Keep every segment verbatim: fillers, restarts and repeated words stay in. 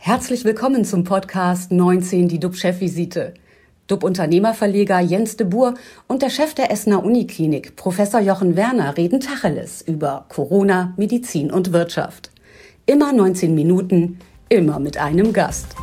Herzlich willkommen zum Podcast neunzehn, die D U B-Chefvisite. D U B-Unternehmerverleger Jens de Boer und der Chef der Essener Uniklinik, Professor Jochen Werner, reden Tacheles über Corona, Medizin und Wirtschaft. Immer neunzehn Minuten, immer mit einem Gast.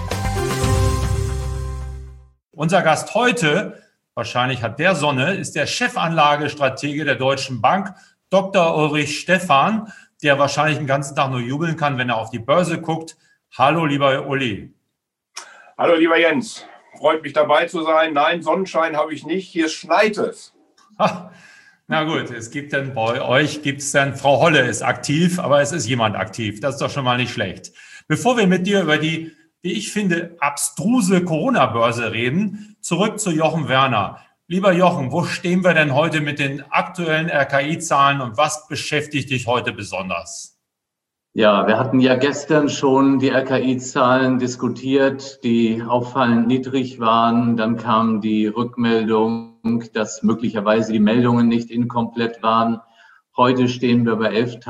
Unser Gast heute, wahrscheinlich hat der Sonne, ist der Chefanlagestratege der Deutschen Bank, Doktor Ulrich Stephan, der wahrscheinlich den ganzen Tag nur jubeln kann, wenn er auf die Börse guckt. Hallo, lieber Uli. Hallo, lieber Jens. Freut mich, dabei zu sein. Nein, Sonnenschein habe ich nicht. Hier schneit es. Ha, na gut, es gibt dann bei euch, gibt es dann, Frau Holle ist aktiv, aber es ist jemand aktiv. Das ist doch schon mal nicht schlecht. Bevor wir mit dir über die, wie ich finde, abstruse Corona-Börse reden, zurück zu Jochen Werner. Lieber Jochen, wo stehen wir denn heute mit den aktuellen R K I-Zahlen und was beschäftigt dich heute besonders? Ja, wir hatten ja gestern schon die R K I-Zahlen diskutiert, die auffallend niedrig waren. Dann kam die Rückmeldung, dass möglicherweise die Meldungen nicht inkomplett waren. Heute stehen wir bei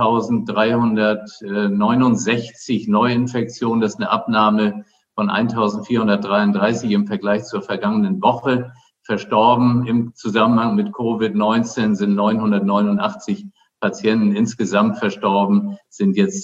elftausenddreihundertneunundsechzig Neuinfektionen. Das ist eine Abnahme von eintausendvierhundertdreiunddreißig im Vergleich zur vergangenen Woche. Verstorben im Zusammenhang mit Covid neunzehn sind neunhundertneunundachtzig Patienten. Insgesamt verstorben sind jetzt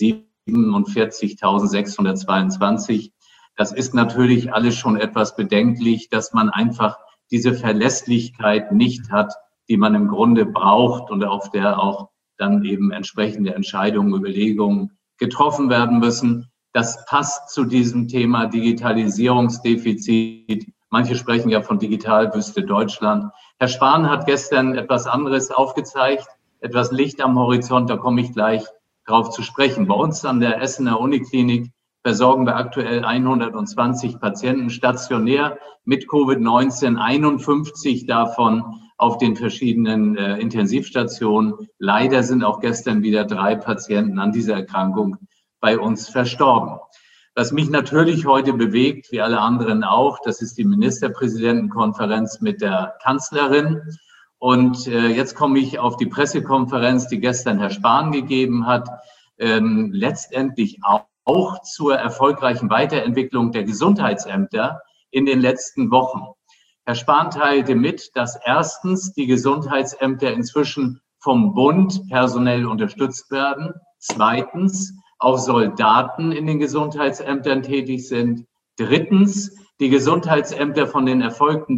siebenundvierzigtausendsechshundertzweiundzwanzig. Das ist natürlich alles schon etwas bedenklich, dass man einfach diese Verlässlichkeit nicht hat, die man im Grunde braucht und auf der auch dann eben entsprechende Entscheidungen, Überlegungen getroffen werden müssen. Das passt zu diesem Thema Digitalisierungsdefizit. Manche sprechen ja von Digitalwüste Deutschland. Herr Spahn hat gestern etwas anderes aufgezeigt, etwas Licht am Horizont, da komme ich gleich drauf zu sprechen. Bei uns an der Essener Uniklinik versorgen wir aktuell hundertzwanzig Patienten stationär mit Covid neunzehn, einundfünfzig davon auf den verschiedenen äh, Intensivstationen. Leider sind auch gestern wieder drei Patienten an dieser Erkrankung bei uns verstorben. Was mich natürlich heute bewegt, wie alle anderen auch, das ist die Ministerpräsidentenkonferenz mit der Kanzlerin. Und äh, jetzt komme ich auf die Pressekonferenz, die gestern Herr Spahn gegeben hat, ähm, letztendlich auch, auch zur erfolgreichen Weiterentwicklung der Gesundheitsämter in den letzten Wochen. Herr Spahn teilte mit, dass erstens die Gesundheitsämter inzwischen vom Bund personell unterstützt werden, zweitens auch Soldaten in den Gesundheitsämtern tätig sind, drittens die Gesundheitsämter von den erfolgten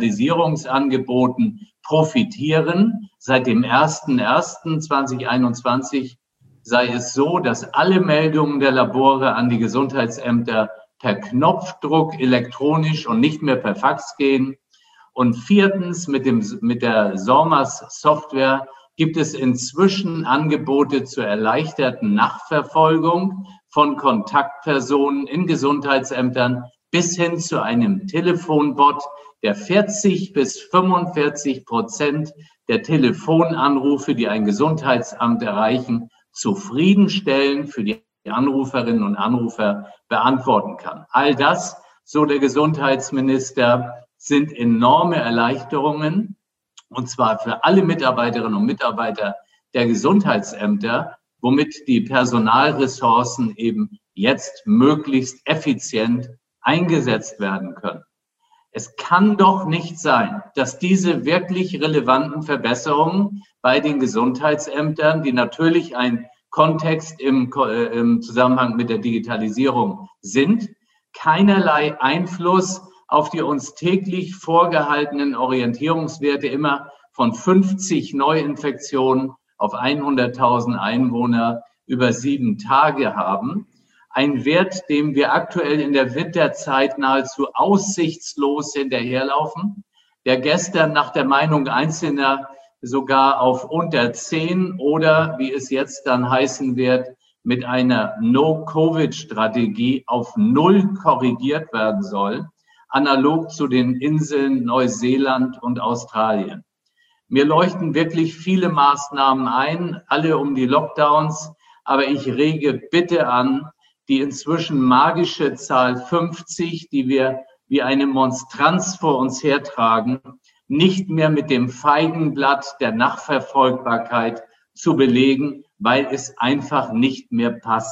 Digitalisierungsangeboten profitieren. Seit dem ersten ersten zweitausendeinundzwanzig sei es so, dass alle Meldungen der Labore an die Gesundheitsämter per Knopfdruck elektronisch und nicht mehr per Fax gehen. Und viertens, mit dem, mit der SORMAS-Software gibt es inzwischen Angebote zur erleichterten Nachverfolgung von Kontaktpersonen in Gesundheitsämtern bis hin zu einem Telefonbot, der vierzig bis fünfundvierzig Prozent der Telefonanrufe, die ein Gesundheitsamt erreichen, zufriedenstellend für die Anruferinnen und Anrufer beantworten kann. All das, so der Gesundheitsminister, sind enorme Erleichterungen, und zwar für alle Mitarbeiterinnen und Mitarbeiter der Gesundheitsämter, womit die Personalressourcen eben jetzt möglichst effizient eingesetzt werden können. Es kann doch nicht sein, dass diese wirklich relevanten Verbesserungen bei den Gesundheitsämtern, die natürlich ein Kontext im, äh, im Zusammenhang mit der Digitalisierung sind, keinerlei Einfluss auf die uns täglich vorgehaltenen Orientierungswerte immer von fünfzig Neuinfektionen auf hunderttausend Einwohner über sieben Tage haben. Ein Wert, dem wir aktuell in der Winterzeit nahezu aussichtslos hinterherlaufen, der gestern nach der Meinung Einzelner sogar auf unter zehn oder, wie es jetzt dann heißen wird, mit einer No-Covid-Strategie auf null korrigiert werden soll, analog zu den Inseln Neuseeland und Australien. Mir leuchten wirklich viele Maßnahmen ein, alle um die Lockdowns, aber ich rege bitte an, die inzwischen magische Zahl fünfzig, die wir wie eine Monstranz vor uns hertragen, nicht mehr mit dem Feigenblatt der Nachverfolgbarkeit zu belegen, weil es einfach nicht mehr passt.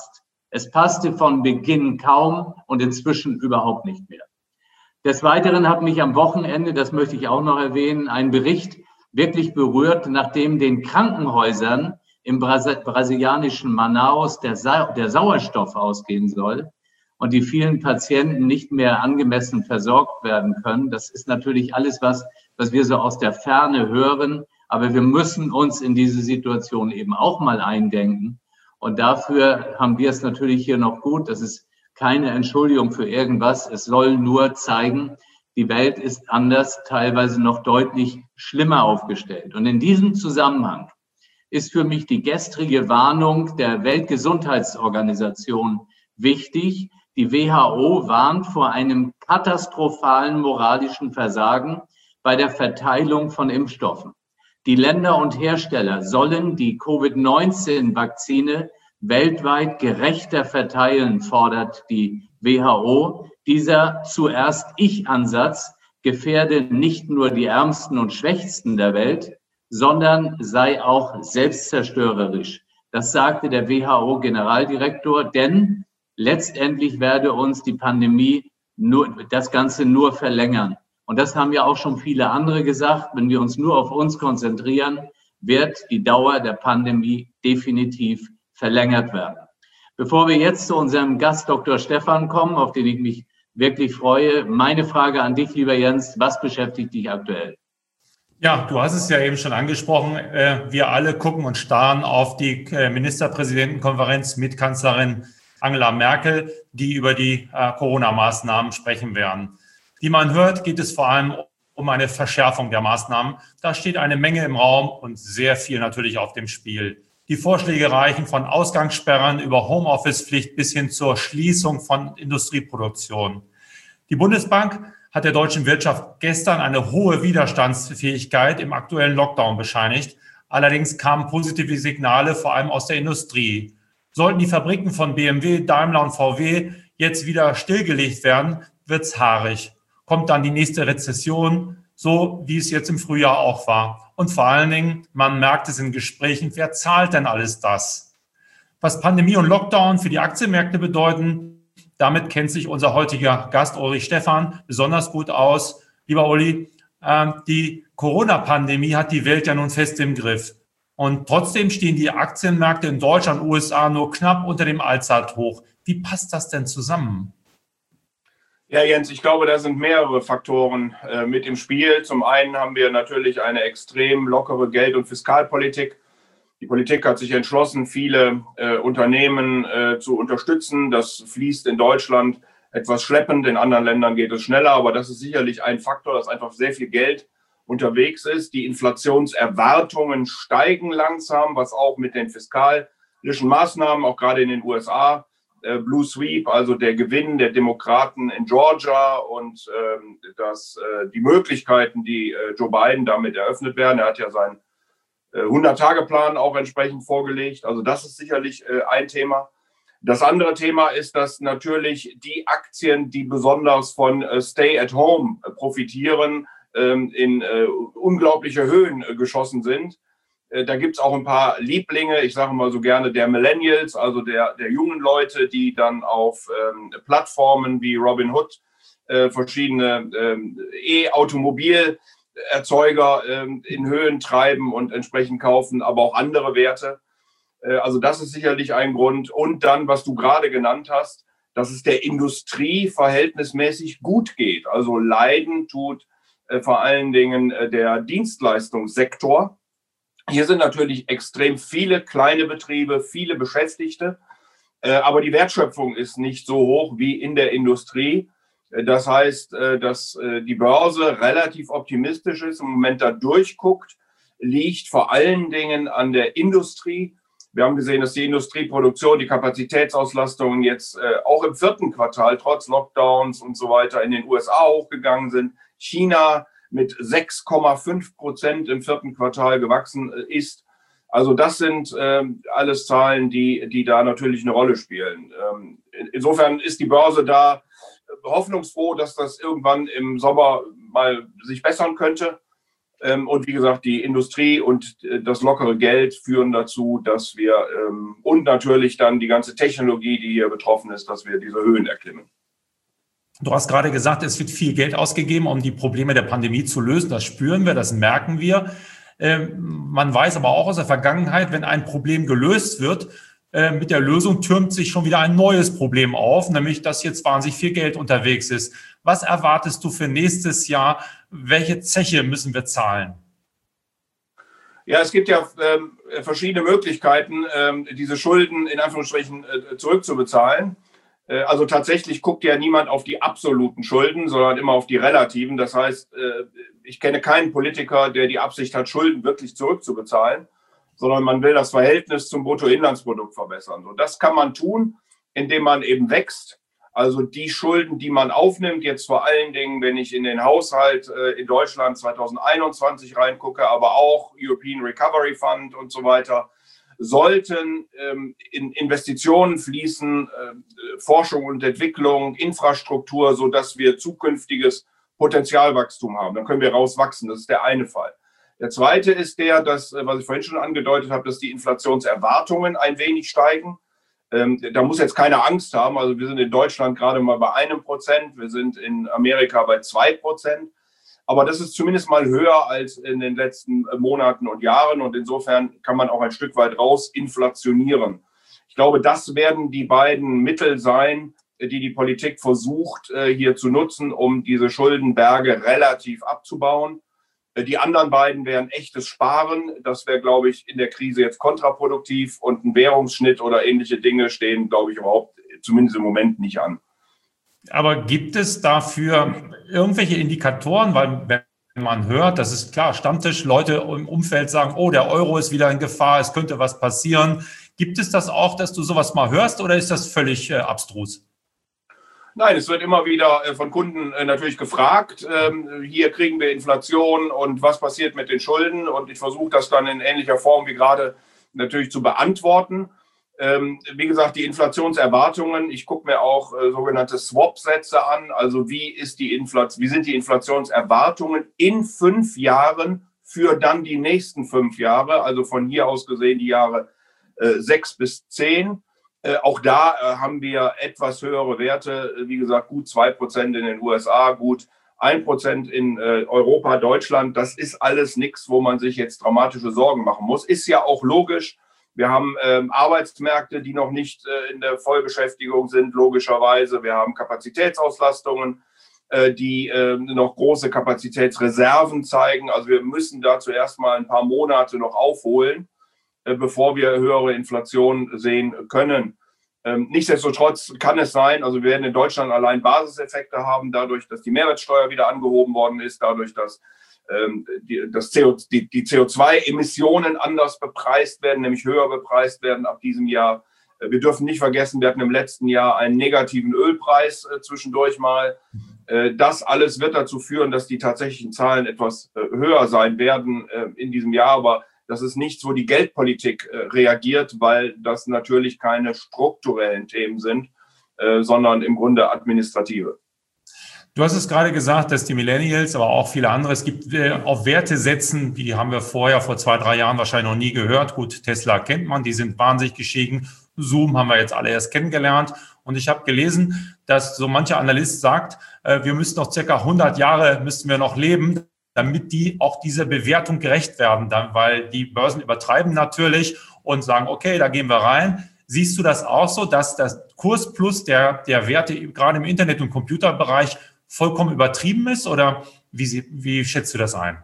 Es passte von Beginn kaum und inzwischen überhaupt nicht mehr. Des Weiteren hat mich am Wochenende, das möchte ich auch noch erwähnen, ein Bericht wirklich berührt, nachdem den Krankenhäusern im Brasi- brasilianischen Manaus der, Sa- der Sauerstoff ausgehen soll und die vielen Patienten nicht mehr angemessen versorgt werden können. Das ist natürlich alles was, was wir so aus der Ferne hören, aber wir müssen uns in diese Situation eben auch mal eindenken. Und dafür haben wir es natürlich hier noch gut. Das ist keine Entschuldigung für irgendwas. Es soll nur zeigen, die Welt ist anders, teilweise noch deutlich schlimmer aufgestellt. Und in diesem Zusammenhang ist für mich die gestrige Warnung der Weltgesundheitsorganisation wichtig. Die W H O warnt vor einem katastrophalen moralischen Versagen bei der Verteilung von Impfstoffen. Die Länder und Hersteller sollen die Covid neunzehn Vakzine weltweit gerechter verteilen, fordert die W H O. Dieser Zuerst-Ich-Ansatz gefährde nicht nur die Ärmsten und Schwächsten der Welt, sondern sei auch selbstzerstörerisch. Das sagte der W H O-Generaldirektor, denn letztendlich werde uns die Pandemie nur, das Ganze nur verlängern. Und das haben ja auch schon viele andere gesagt. Wenn wir uns nur auf uns konzentrieren, wird die Dauer der Pandemie definitiv verlängert werden. Bevor wir jetzt zu unserem Gast Doktor Stephan kommen, auf den ich mich wirklich freue, meine Frage an dich, lieber Jens, was beschäftigt dich aktuell? Ja, du hast es ja eben schon angesprochen. Wir alle gucken und starren auf die Ministerpräsidentenkonferenz mit Kanzlerin Angela Merkel, die über die Corona-Maßnahmen sprechen werden. Wie man hört, geht es vor allem um eine Verschärfung der Maßnahmen. Da steht eine Menge im Raum und sehr viel natürlich auf dem Spiel. Die Vorschläge reichen von Ausgangssperren über Homeoffice-Pflicht bis hin zur Schließung von Industrieproduktion. Die Bundesbank hat der deutschen Wirtschaft gestern eine hohe Widerstandsfähigkeit im aktuellen Lockdown bescheinigt. Allerdings kamen positive Signale vor allem aus der Industrie. Sollten die Fabriken von B M W, Daimler und V W jetzt wieder stillgelegt werden, wird's haarig. Kommt dann die nächste Rezession, so wie es jetzt im Frühjahr auch war. Und vor allen Dingen, man merkt es in Gesprächen, wer zahlt denn alles das? Was Pandemie und Lockdown für die Aktienmärkte bedeuten, damit kennt sich unser heutiger Gast Ulrich Stephan besonders gut aus. Lieber Uli, äh, die Corona-Pandemie hat die Welt ja nun fest im Griff. Und trotzdem stehen die Aktienmärkte in Deutschland und U S A nur knapp unter dem Allzeithoch. Wie passt das denn zusammen? Ja, Jens, ich glaube, da sind mehrere Faktoren äh, mit im Spiel. Zum einen haben wir natürlich eine extrem lockere Geld- und Fiskalpolitik. Die Politik hat sich entschlossen, viele äh, Unternehmen äh, zu unterstützen. Das fließt in Deutschland etwas schleppend, in anderen Ländern geht es schneller. Aber das ist sicherlich ein Faktor, dass einfach sehr viel Geld unterwegs ist. Die Inflationserwartungen steigen langsam, was auch mit den fiskalischen Maßnahmen, auch gerade in den U S A, Blue Sweep, also der Gewinn der Demokraten in Georgia und ähm, das, äh, die Möglichkeiten, die äh, Joe Biden damit eröffnet werden. Er hat ja seinen äh, hundert-Tage-Plan auch entsprechend vorgelegt. Also das ist sicherlich äh, ein Thema. Das andere Thema ist, dass natürlich die Aktien, die besonders von äh, Stay at Home äh, profitieren, ähm, in äh, unglaubliche Höhen äh, geschossen sind. Da gibt es auch ein paar Lieblinge, ich sage mal so gerne der Millennials, also der, der jungen Leute, die dann auf ähm, Plattformen wie Robinhood äh, verschiedene ähm, E-Automobilerzeuger ähm, in Höhen treiben und entsprechend kaufen, aber auch andere Werte. Äh, also das ist sicherlich ein Grund. Und dann, was du gerade genannt hast, dass es der Industrie verhältnismäßig gut geht. Also leiden tut äh, vor allen Dingen äh, der Dienstleistungssektor. Hier sind natürlich extrem viele kleine Betriebe, viele Beschäftigte, äh, aber die Wertschöpfung ist nicht so hoch wie in der Industrie. Äh, das heißt, äh, dass äh, die Börse relativ optimistisch ist, im Moment da durchguckt, liegt vor allen Dingen an der Industrie. Wir haben gesehen, dass die Industrieproduktion, die Kapazitätsauslastung jetzt äh, auch im vierten Quartal trotz Lockdowns und so weiter in den U S A hochgegangen sind. China mit sechs Komma fünf Prozent im vierten Quartal gewachsen ist. Also das sind ähm, alles Zahlen, die, die da natürlich eine Rolle spielen. Ähm, insofern ist die Börse da hoffnungsfroh, dass das irgendwann im Sommer mal sich bessern könnte. Und wie gesagt, die Industrie und das lockere Geld führen dazu, dass wir und natürlich dann die ganze Technologie, die hier betroffen ist, dass wir diese Höhen erklimmen. Du hast gerade gesagt, es wird viel Geld ausgegeben, um die Probleme der Pandemie zu lösen. Das spüren wir, das merken wir. Man weiß aber auch aus der Vergangenheit, wenn ein Problem gelöst wird, mit der Lösung türmt sich schon wieder ein neues Problem auf, nämlich dass jetzt wahnsinnig viel Geld unterwegs ist. Was erwartest du für nächstes Jahr? Welche Zeche müssen wir zahlen? Ja, es gibt ja ähm, verschiedene Möglichkeiten, ähm, diese Schulden in Anführungsstrichen äh, zurückzubezahlen. Äh, also tatsächlich guckt ja niemand auf die absoluten Schulden, sondern immer auf die relativen. Das heißt, äh, ich kenne keinen Politiker, der die Absicht hat, Schulden wirklich zurückzubezahlen, sondern man will das Verhältnis zum Bruttoinlandsprodukt verbessern. So, das kann man tun, indem man eben wächst. Also die Schulden, die man aufnimmt, jetzt vor allen Dingen, wenn ich in den Haushalt äh, in Deutschland zwanzig einundzwanzig reingucke, aber auch European Recovery Fund und so weiter, sollten ähm, in Investitionen fließen, äh, Forschung und Entwicklung, Infrastruktur, sodass wir zukünftiges Potenzialwachstum haben. Dann können wir rauswachsen. Das ist der eine Fall. Der zweite ist der, dass, was ich vorhin schon angedeutet habe, dass die Inflationserwartungen ein wenig steigen. Ähm, da muss jetzt keiner Angst haben. Also wir sind in Deutschland gerade mal bei einem Prozent. Wir sind in Amerika bei zwei Prozent. Aber das ist zumindest mal höher als in den letzten Monaten und Jahren. Und insofern kann man auch ein Stück weit raus inflationieren. Ich glaube, das werden die beiden Mittel sein, die die Politik versucht, hier zu nutzen, um diese Schuldenberge relativ abzubauen. Die anderen beiden wären echtes Sparen. Das wäre, glaube ich, in der Krise jetzt kontraproduktiv. Und ein Währungsschnitt oder ähnliche Dinge stehen, glaube ich, überhaupt zumindest im Moment nicht an. Aber gibt es dafür irgendwelche Indikatoren? Weil wenn man hört, das ist klar, Stammtisch, Leute im Umfeld sagen, oh, der Euro ist wieder in Gefahr, es könnte was passieren. Gibt es das auch, dass du sowas mal hörst oder ist das völlig äh, abstrus? Nein, es wird immer wieder von Kunden natürlich gefragt, hier kriegen wir Inflation und was passiert mit den Schulden? Und ich versuche das dann in ähnlicher Form wie gerade natürlich zu beantworten. Wie gesagt, die Inflationserwartungen, ich gucke mir auch sogenannte Swap-Sätze an. Also wie ist die Inflation, wie sind die Inflationserwartungen in fünf Jahren für dann die nächsten fünf Jahre? Also von hier aus gesehen die Jahre sechs bis zehn. Äh, auch da äh, haben wir etwas höhere Werte, wie gesagt, gut zwei Prozent in den U S A, gut ein Prozent in äh, Europa, Deutschland. Das ist alles nichts, wo man sich jetzt dramatische Sorgen machen muss. Ist ja auch logisch. Wir haben ähm, Arbeitsmärkte, die noch nicht äh, in der Vollbeschäftigung sind, logischerweise. Wir haben Kapazitätsauslastungen, äh, die äh, noch große Kapazitätsreserven zeigen. Also wir müssen dazu erstmal ein paar Monate noch aufholen, bevor wir höhere Inflation sehen können. Ähm, nichtsdestotrotz kann es sein, also wir werden in Deutschland allein Basiseffekte haben, dadurch, dass die Mehrwertsteuer wieder angehoben worden ist, dadurch, dass ähm, die, das C O, die, die C O zwei Emissionen anders bepreist werden, nämlich höher bepreist werden ab diesem Jahr. Wir dürfen nicht vergessen, wir hatten im letzten Jahr einen negativen Ölpreis äh, zwischendurch mal. Äh, das alles wird dazu führen, dass die tatsächlichen Zahlen etwas äh, höher sein werden äh, in diesem Jahr, aber das ist nichts, wo die Geldpolitik äh, reagiert, weil das natürlich keine strukturellen Themen sind, äh, sondern im Grunde administrative. Du hast es gerade gesagt, dass die Millennials, aber auch viele andere, es gibt äh, auf Werte setzen, die haben wir vorher, vor zwei, drei Jahren wahrscheinlich noch nie gehört. Gut, Tesla kennt man, die sind wahnsinnig gestiegen. Zoom haben wir jetzt alle erst kennengelernt. Und ich habe gelesen, dass so mancher Analyst sagt, äh, wir müssten noch circa hundert Jahre müssten wir noch leben, damit die auch dieser Bewertung gerecht werden, dann, weil die Börsen übertreiben natürlich und sagen, okay, da gehen wir rein. Siehst du das auch so, dass das Kursplus der, der Werte gerade im Internet- und Computerbereich vollkommen übertrieben ist oder wie, wie schätzt du das ein?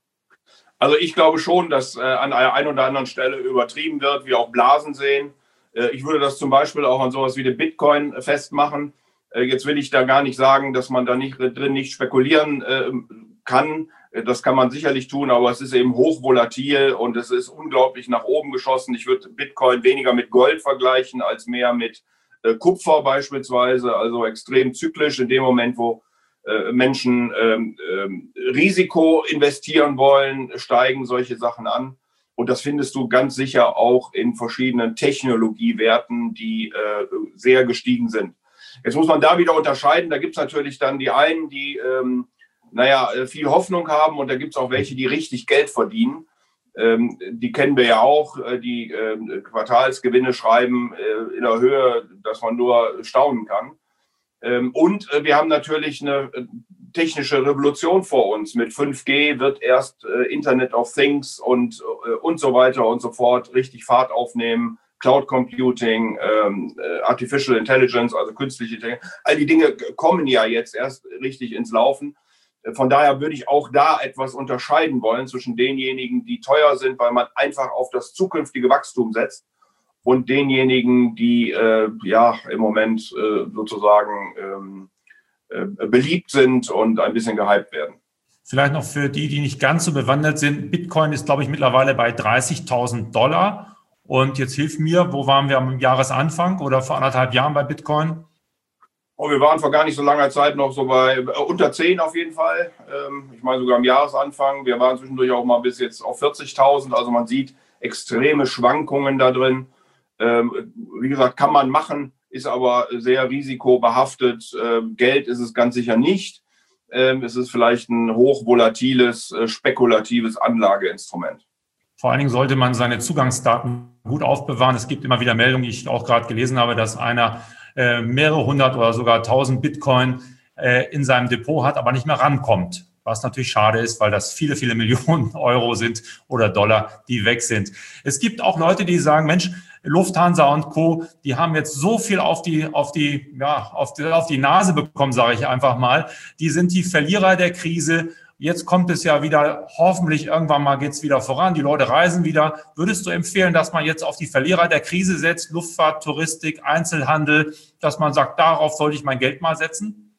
Also ich glaube schon, dass äh, an einer einen oder anderen Stelle übertrieben wird, wir auch Blasen sehen. Äh, ich würde das zum Beispiel auch an sowas wie den Bitcoin festmachen. Äh, jetzt will ich da gar nicht sagen, dass man da nicht drin nicht spekulieren äh, kann. Das kann man sicherlich tun, aber es ist eben hochvolatil und es ist unglaublich nach oben geschossen. Ich würde Bitcoin weniger mit Gold vergleichen, als mehr mit äh, Kupfer beispielsweise, also extrem zyklisch in dem Moment, wo äh, Menschen ähm, ähm, Risiko investieren wollen, steigen solche Sachen an. Und das findest du ganz sicher auch in verschiedenen Technologiewerten, die äh, sehr gestiegen sind. Jetzt muss man da wieder unterscheiden. Da gibt es natürlich dann die einen, die ähm, naja, viel Hoffnung haben. Und da gibt es auch welche, die richtig Geld verdienen. Ähm, die kennen wir ja auch, die äh, Quartalsgewinne schreiben äh, in der Höhe, dass man nur staunen kann. Ähm, und äh, wir haben natürlich eine äh, technische Revolution vor uns. Mit fünf G wird erst äh, Internet of Things und, äh, und so weiter und so fort richtig Fahrt aufnehmen. Cloud Computing, ähm, äh, Artificial Intelligence, also künstliche Intelligenz. All die Dinge kommen ja jetzt erst richtig ins Laufen. Von daher würde ich auch da etwas unterscheiden wollen zwischen denjenigen, die teuer sind, weil man einfach auf das zukünftige Wachstum setzt, und denjenigen, die äh, ja im Moment äh, sozusagen ähm, äh, beliebt sind und ein bisschen gehypt werden. Vielleicht noch für die, die nicht ganz so bewandert sind. Bitcoin ist, glaube ich, mittlerweile bei dreißigtausend Dollar. Und jetzt hilf mir, wo waren wir am Jahresanfang oder vor anderthalb Jahren bei Bitcoin? Oh, wir waren vor gar nicht so langer Zeit noch so bei äh, unter zehn auf jeden Fall. Ähm, ich meine sogar am Jahresanfang. Wir waren zwischendurch auch mal bis jetzt auf vierzigtausend. Also man sieht extreme Schwankungen da drin. Ähm, wie gesagt, kann man machen, ist aber sehr risikobehaftet. Ähm, Geld ist es ganz sicher nicht. Ähm, es ist vielleicht ein hochvolatiles, äh, spekulatives Anlageinstrument. Vor allen Dingen sollte man seine Zugangsdaten gut aufbewahren. Es gibt immer wieder Meldungen, die ich auch gerade gelesen habe, dass einer äh, mehrere hundert oder sogar tausend Bitcoin äh, in seinem Depot hat, aber nicht mehr rankommt. Was natürlich schade ist, weil das viele, viele Millionen Euro sind oder Dollar, die weg sind. Es gibt auch Leute, die sagen, Mensch, Lufthansa und Co., die haben jetzt so viel auf die, auf die, ja, auf die, auf die Nase bekommen, sage ich einfach mal. Die sind die Verlierer der Krise. Jetzt kommt es ja wieder, hoffentlich irgendwann mal geht's wieder voran. Die Leute reisen wieder. Würdest du empfehlen, dass man jetzt auf die Verlierer der Krise setzt, Luftfahrt, Touristik, Einzelhandel, dass man sagt, darauf sollte ich mein Geld mal setzen?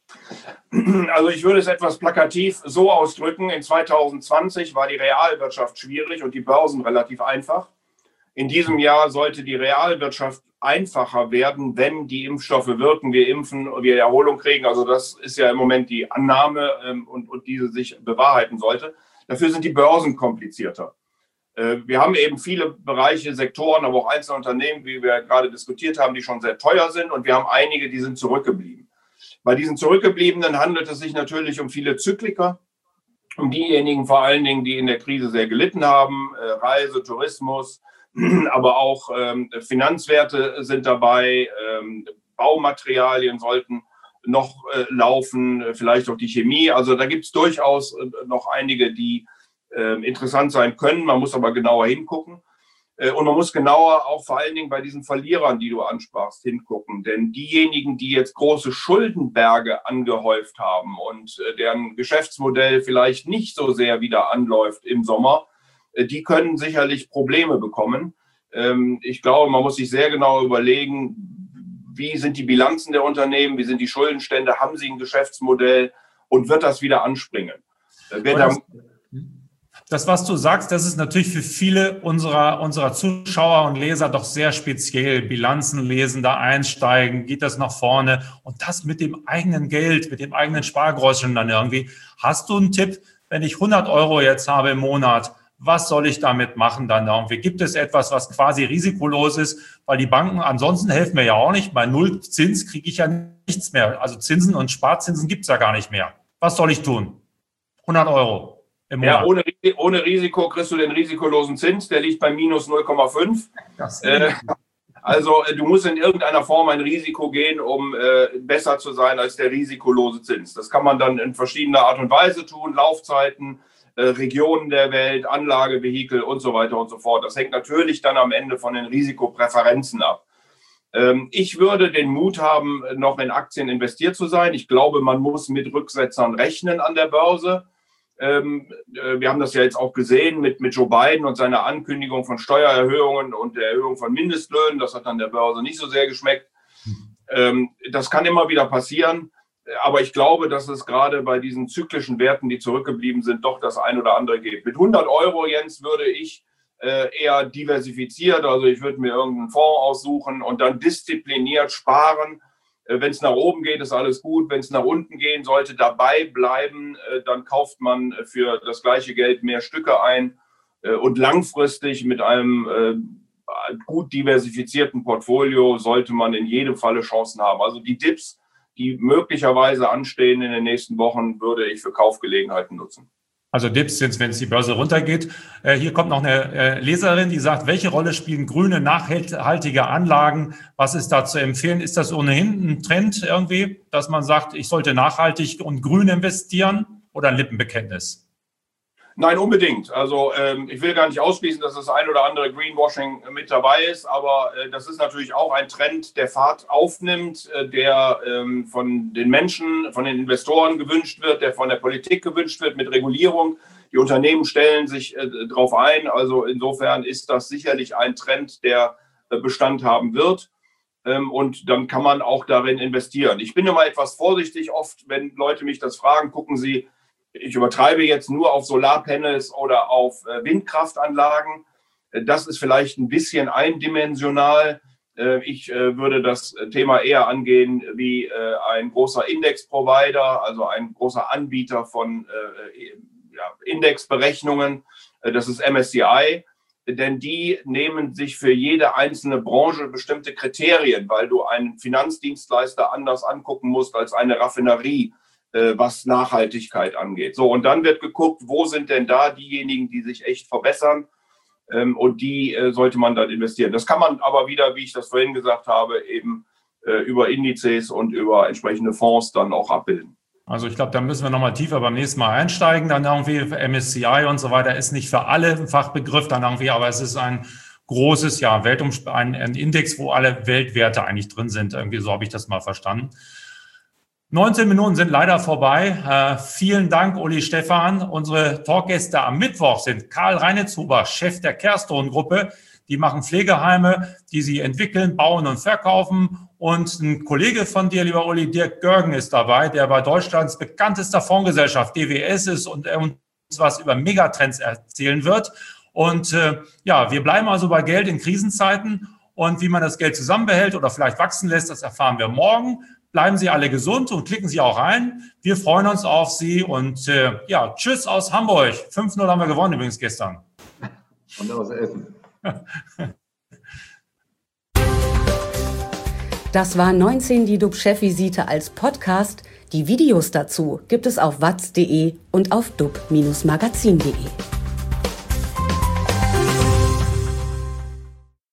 Also ich würde es etwas plakativ so ausdrücken. In zwanzig zwanzig war die Realwirtschaft schwierig und die Börsen relativ einfach. In diesem Jahr sollte die Realwirtschaft einfacher werden, wenn die Impfstoffe wirken, wir impfen, wir Erholung kriegen. Also das ist ja im Moment die Annahme ähm, und, und diese sich bewahrheiten sollte. Dafür sind die Börsen komplizierter. Äh, wir haben eben viele Bereiche, Sektoren, aber auch einzelne Unternehmen, wie wir gerade diskutiert haben, die schon sehr teuer sind, und wir haben einige, die sind zurückgeblieben. Bei diesen Zurückgebliebenen handelt es sich natürlich um viele Zykliker, um diejenigen vor allen Dingen, die in der Krise sehr gelitten haben, äh, Reise, Tourismus, aber auch ähm, Finanzwerte sind dabei, ähm, Baumaterialien sollten noch äh, laufen, vielleicht auch die Chemie. Also da gibt es durchaus äh, noch einige, die äh, interessant sein können. Man muss aber genauer hingucken. Äh, und man muss genauer auch vor allen Dingen bei diesen Verlierern, die du ansprachst, hingucken. Denn diejenigen, die jetzt große Schuldenberge angehäuft haben und äh, deren Geschäftsmodell vielleicht nicht so sehr wieder anläuft im Sommer, die können sicherlich Probleme bekommen. Ich glaube, man muss sich sehr genau überlegen, wie sind die Bilanzen der Unternehmen, wie sind die Schuldenstände, haben sie ein Geschäftsmodell und wird das wieder anspringen? Das, das, was du sagst, das ist natürlich für viele unserer, unserer Zuschauer und Leser doch sehr speziell. Bilanzen lesen, da einsteigen, geht das nach vorne, und das mit dem eigenen Geld, mit dem eigenen Spargroschen dann irgendwie. Hast du einen Tipp, wenn ich hundert Euro jetzt habe im Monat, was soll ich damit machen dann irgendwie? Gibt es etwas, was quasi risikolos ist? Weil die Banken ansonsten helfen mir ja auch nicht. Bei null Zins kriege ich ja nichts mehr. Also Zinsen und Sparzinsen gibt es ja gar nicht mehr. Was soll ich tun? hundert Euro im Monat. Ja, ohne, ohne Risiko kriegst du den risikolosen Zins. Der liegt bei minus null Komma fünf. Äh, also du musst in irgendeiner Form ein Risiko gehen, um äh, besser zu sein als der risikolose Zins. Das kann man dann in verschiedener Art und Weise tun. Laufzeiten, Regionen der Welt, Anlagevehikel und so weiter und so fort. Das hängt natürlich dann am Ende von den Risikopräferenzen ab. Ich würde den Mut haben, noch in Aktien investiert zu sein. Ich glaube, man muss mit Rücksetzern rechnen an der Börse. Wir haben das ja jetzt auch gesehen mit, mit Joe Biden und seiner Ankündigung von Steuererhöhungen und der Erhöhung von Mindestlöhnen. Das hat an der Börse nicht so sehr geschmeckt. Das kann immer wieder passieren. Aber ich glaube, dass es gerade bei diesen zyklischen Werten, die zurückgeblieben sind, doch das ein oder andere gibt. Mit hundert Euro, Jens, würde ich äh, eher diversifiziert, also ich würde mir irgendeinen Fonds aussuchen und dann diszipliniert sparen. Äh, wenn es nach oben geht, ist alles gut. Wenn es nach unten gehen sollte, dabei bleiben, äh, dann kauft man für das gleiche Geld mehr Stücke ein. Äh, und langfristig mit einem äh, gut diversifizierten Portfolio sollte man in jedem Falle Chancen haben. Also die Dips, die möglicherweise anstehen in den nächsten Wochen, würde ich für Kaufgelegenheiten nutzen. Also Dips sind, wenn es die Börse runtergeht. Äh, hier kommt noch eine äh, Leserin, die sagt, welche Rolle spielen grüne, nachhaltige Anlagen? Was ist da zu empfehlen? Ist das ohnehin ein Trend irgendwie, dass man sagt, ich sollte nachhaltig und grün investieren oder ein Lippenbekenntnis? Nein, unbedingt. Also ähm, ich will gar nicht ausschließen, dass das ein oder andere Greenwashing mit dabei ist, aber äh, das ist natürlich auch ein Trend, der Fahrt aufnimmt, äh, der ähm, von den Menschen, von den Investoren gewünscht wird, der von der Politik gewünscht wird mit Regulierung. Die Unternehmen stellen sich äh, darauf ein. Also insofern ist das sicherlich ein Trend, der äh, Bestand haben wird. Ähm, und dann kann man auch darin investieren. Ich bin immer etwas vorsichtig oft, wenn Leute mich das fragen, gucken Sie, ich übertreibe jetzt nur auf Solarpanels oder auf Windkraftanlagen. Das ist vielleicht ein bisschen eindimensional. Ich würde das Thema eher angehen wie ein großer Indexprovider, also ein großer Anbieter von Indexberechnungen. Das ist M S C I, denn die nehmen sich für jede einzelne Branche bestimmte Kriterien, weil du einen Finanzdienstleister anders angucken musst als eine Raffinerie, was Nachhaltigkeit angeht. So, und dann wird geguckt, wo sind denn da diejenigen, die sich echt verbessern, ähm, und die äh, sollte man dann investieren. Das kann man aber wieder, wie ich das vorhin gesagt habe, eben äh, über Indizes und über entsprechende Fonds dann auch abbilden. Also ich glaube, da müssen wir nochmal tiefer beim nächsten Mal einsteigen. Dann irgendwie M S C I und so weiter ist nicht für alle ein Fachbegriff, dann irgendwie, aber es ist ein großes, ja, Weltumsp- ein, ein Index, wo alle Weltwerte eigentlich drin sind. Irgendwie so habe ich das mal verstanden. neunzehn Minuten sind leider vorbei. Äh, vielen Dank, Uli Stephan. Unsere Talkgäste am Mittwoch sind Karl Reinitzhuber, Chef der Kerston-Gruppe. Die machen Pflegeheime, die sie entwickeln, bauen und verkaufen. Und ein Kollege von dir, lieber Uli, Dirk Görgen, ist dabei, der bei Deutschlands bekanntester Fondsgesellschaft D W S ist und er uns was über Megatrends erzählen wird. Und äh, ja, wir bleiben also bei Geld in Krisenzeiten. Und wie man das Geld zusammenbehält oder vielleicht wachsen lässt, das erfahren wir morgen. Bleiben Sie alle gesund und klicken Sie auch rein. Wir freuen uns auf Sie und äh, ja, tschüss aus Hamburg. fünf null haben wir gewonnen übrigens gestern. Und aus Essen. Das war neunzehn die D U B-Chefvisite als Podcast. Die Videos dazu gibt es auf watz punkt de und auf dub Bindestrich magazin punkt de.